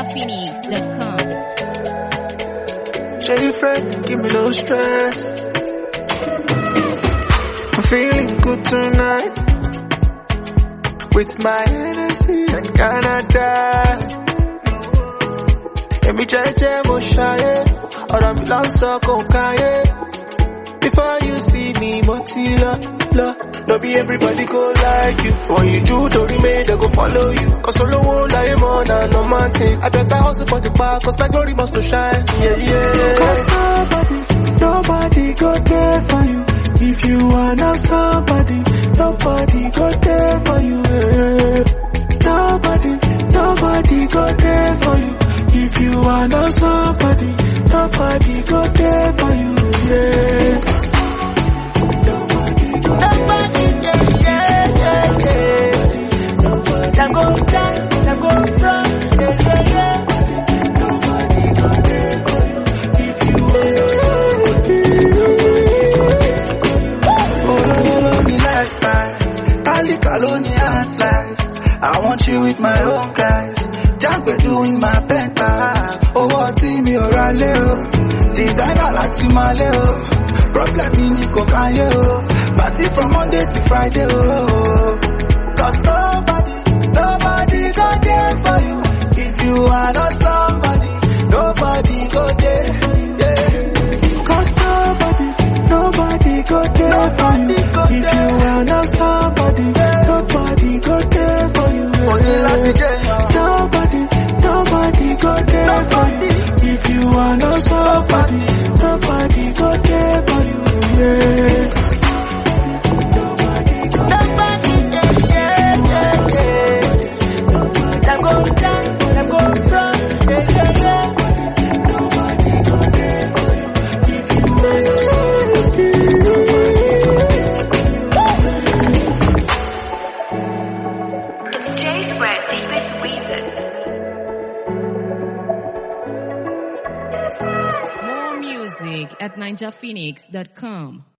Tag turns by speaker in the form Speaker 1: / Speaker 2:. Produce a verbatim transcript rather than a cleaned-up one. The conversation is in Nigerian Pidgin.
Speaker 1: phoenix dot com.
Speaker 2: Shady friend, give me no stress. I'm feeling good tonight. With my Hennessy and Canada. Emi jeje mo ṣayé, ọ̀rọ̀ mi lọ sọ kò káyé. Before you see me, mo ti lọ, lọ. No be everybody go like you. When you do, don't remain, they go follow you. Cause solo won't lie more than no man thing. I better hustle for the park, cause my glory must to shine. Yeah, yeah. Cause nobody, nobody go there for you. If you are not somebody, nobody go there for you. Yeah. Nobody, nobody go there for you. If you are not somebody, nobody go there for you. Yeah. Nobody go there. Nobody, yeah, yeah, yeah, yeah. Nobody, them go dance, them go run, yeah, yeah, yeah. Nobody go there for you. If you are not somebody, nobody go there for you. Oh, no, no, no, me lifestyle. Kali Kaloni hard life. I want you with my own guys. Jagbe doing my penthouse. Oh, what team you rally, oh. Designer like Timale, oh. Problem in Nico Kanye, oh. Party from Monday to Friday, oh. Cause nobody, nobody go there for you. If you are not somebody, nobody go there, yeah. Cause nobody, nobody go there nobody for you. Go if there. You are not somebody, yeah. Nobody go there for you, yeah. Only nobody, nobody go there nobody. For you. If you are not somebody, nobody go there for you, yeah. Nobody go nobody, yeah, yeah, yeah, yeah. Them go dance, them go run, yeah, yeah, yeah. Nobody go there for you. If you are not somebody, nobody go there for you.
Speaker 3: It's J Fred, David Weezer.
Speaker 1: More music at ninja phoenix dot com.